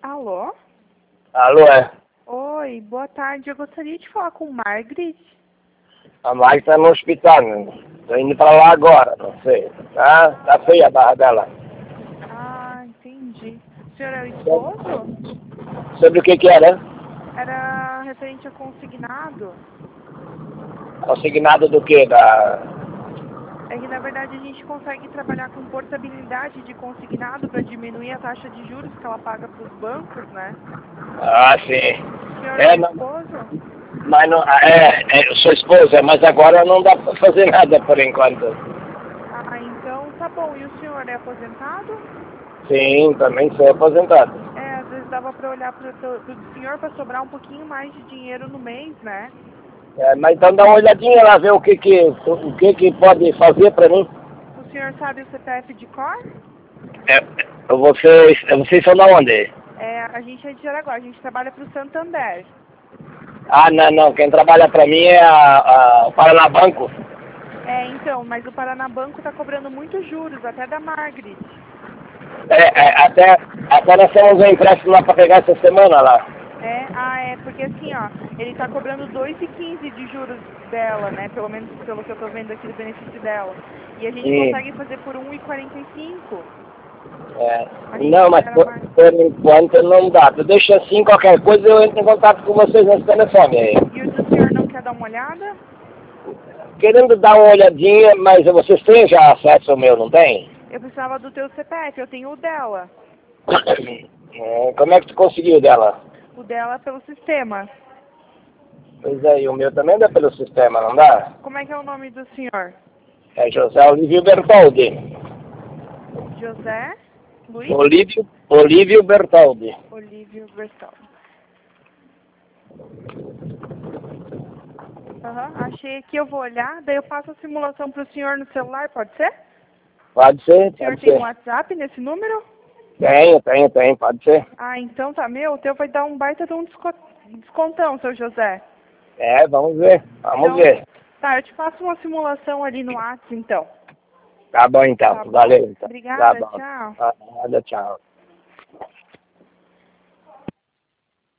Alô? Alô, é? Oi, boa tarde. Eu gostaria de falar com Margaret. A Mari está no hospital, né? Tô indo para lá agora, não sei. Tá feia a barra dela. Ah, entendi. O senhor é o esposo? Sobre o que era? Era referente a consignado. Consignado do que? É que, na verdade, a gente consegue trabalhar com portabilidade de consignado para diminuir a taxa de juros que ela paga para os bancos, né? Ah, sim. O senhor é o Não, esposo? mas não, eu sou esposa, mas agora não dá para fazer nada por enquanto. Ah, então tá bom. E o senhor é aposentado? Sim, também sou aposentado. É, às vezes dava para olhar para o senhor para sobrar um pouquinho mais de dinheiro no mês, né? Mas então dá uma olhadinha lá, ver o que pode fazer para mim. O senhor sabe o CPF de cor? Vocês são da onde? É, a gente é de Jaraguá, a gente trabalha para o Santander. Ah, não, quem trabalha para mim é o Paraná Banco. É, então, mas o Paranabanco está cobrando muitos juros, até da Margaret. Até nós temos um empréstimo lá para pegar essa semana lá. Porque assim, ó, ele está cobrando 2,15 de juros dela, né? Pelo menos pelo que eu estou vendo aqui do benefício dela. E a gente consegue fazer por 1,45. A gente Não, mas era por mais. enquanto não dá. Deixa assim, qualquer coisa eu entro em contato com vocês nesse telefone aí. E o senhor não quer dar uma olhada? Querendo dar uma olhadinha, mas vocês têm já acesso ao meu, não tem? Eu precisava do teu CPF, eu tenho o dela. Como é que tu conseguiu dela? O dela é pelo sistema. Pois é, e o meu também dá pelo sistema, não dá? Como é que é o nome do senhor? É José Olívio Bertoldi. José Luiz Olívio Bertoldi. Olívio Bertol. Aham, achei aqui, eu vou olhar, daí eu faço a simulação para o senhor no celular, pode ser? Pode ser, O senhor pode tem um ser. WhatsApp nesse número? Tenho, pode ser. Ah, então tá, meu, o teu vai dar um baita de um descontão, seu José. Vamos ver, vamos Então, ver. tá, eu te faço uma simulação ali no WhatsApp, então. Tá bom então, Tá bom? valeu então. Tá Obrigada, bom. tchau. Nada, tchau.